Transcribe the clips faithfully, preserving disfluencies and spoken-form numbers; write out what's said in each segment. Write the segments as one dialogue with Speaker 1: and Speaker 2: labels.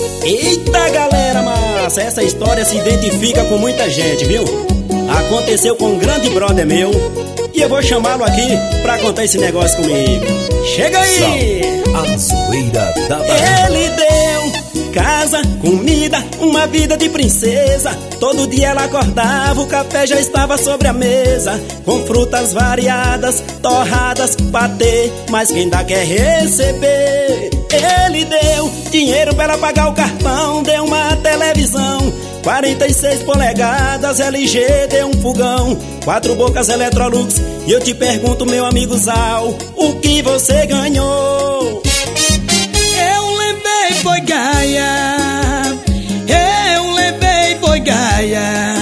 Speaker 1: Eita galera massa, essa história se identifica com muita gente, viu? Aconteceu com um grande brother meu e eu vou chamá-lo aqui pra contar esse negócio comigo. Chega aí!
Speaker 2: A zoeira da Bahia.
Speaker 1: Ele deu casa, comida, uma vida de princesa. Todo dia ela acordava, o café já estava sobre a mesa, com frutas variadas, torradas, patê, mas quem dá quer receber. Ele deu dinheiro pra ela pagar o cartão, deu uma televisão quarenta e seis polegadas, L G, deu um fogão, quatro bocas Electrolux. E eu te pergunto, meu amigo Zal, o que você ganhou?
Speaker 3: Eu levei foi gaia, eu levei foi gaia,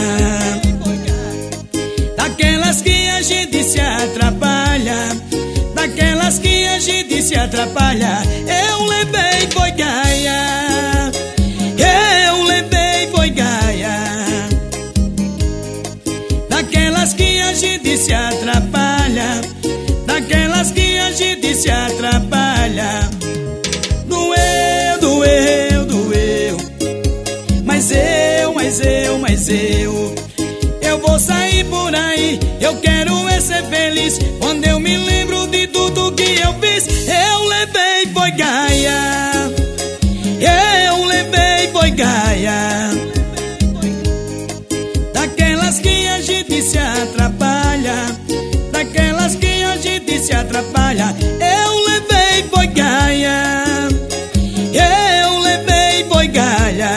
Speaker 3: daquelas que a gente se atrapalha, daquelas que a gente se atrapalha. Eu levei foi gaia, eu levei foi gaia, daquelas que a gente se atrapalha, daquelas que a gente se atrapalha. Doeu, doeu, doeu, mas eu, mas eu, mas eu Eu vou sair por aí, eu quero é ser feliz. Quando eu me lembro de tudo que eu fiz, eu levei foi gaia, eu levei foi gaia, daquelas que a gente se atrapalha, daquelas que a gente se atrapalha. Eu levei foi gaia, eu levei foi gaia,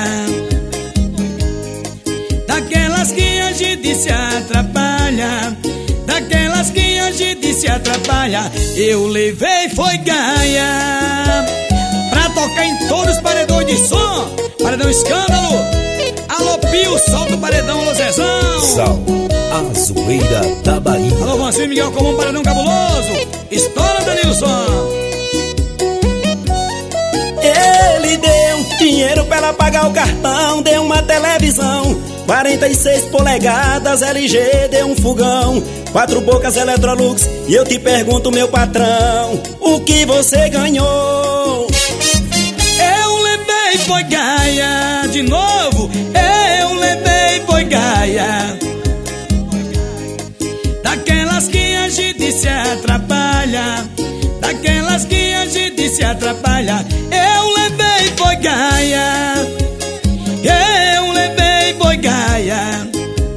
Speaker 3: daquelas que a gente se atrapalha, daquelas que a gente se atrapalha. Eu levei foi gaia, pra tocar em todos os paredões de som. Paredão Escândalo, alô Pio, solta o paredão, alô Zezão.
Speaker 2: Sal, a zoeira da Bahia.
Speaker 3: Alô Vancinho Miguel como um paredão cabuloso. Estoura, Danilson.
Speaker 1: Ele deu dinheiro pra ela pagar o cartão, deu uma televisão quarenta e seis polegadas, L G, deu um fogão, quatro bocas Electrolux. E eu te pergunto, meu patrão, o que você ganhou?
Speaker 3: Eu levei foi gaia, de novo, eu levei foi gaia, daquelas que a gente se atrapalha, daquelas que a gente se atrapalha. Eu levei foi gaia, eu levei foi gaia,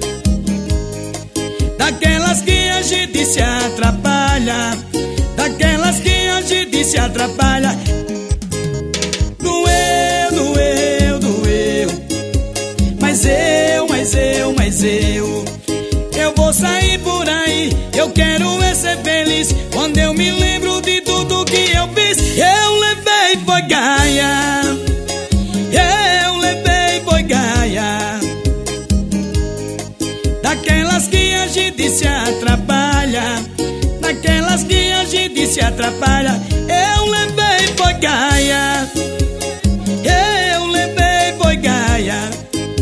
Speaker 3: daquelas que a gente se atrapalha, daquelas que a gente se atrapalha. Doeu, doeu, doeu, mas eu, mas eu, mas eu Eu vou sair por aí, eu quero é ser feliz. Quando eu me lembro de tudo que eu fiz, eu levei foi gaia, eu levei foi gaia, daquelas que a gente se atrapalha, daquelas que a gente se atrapalha. Eu levei foi gaia, eu levei foi gaia,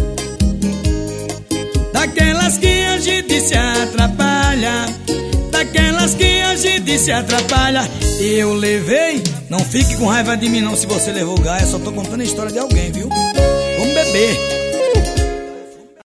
Speaker 3: daquelas que a gente se atrapalha, daquelas que a gente se atrapalha. Eu levei, não fique com raiva de mim não se você levou gaia, só tô contando a história de alguém, viu? Vamos beber.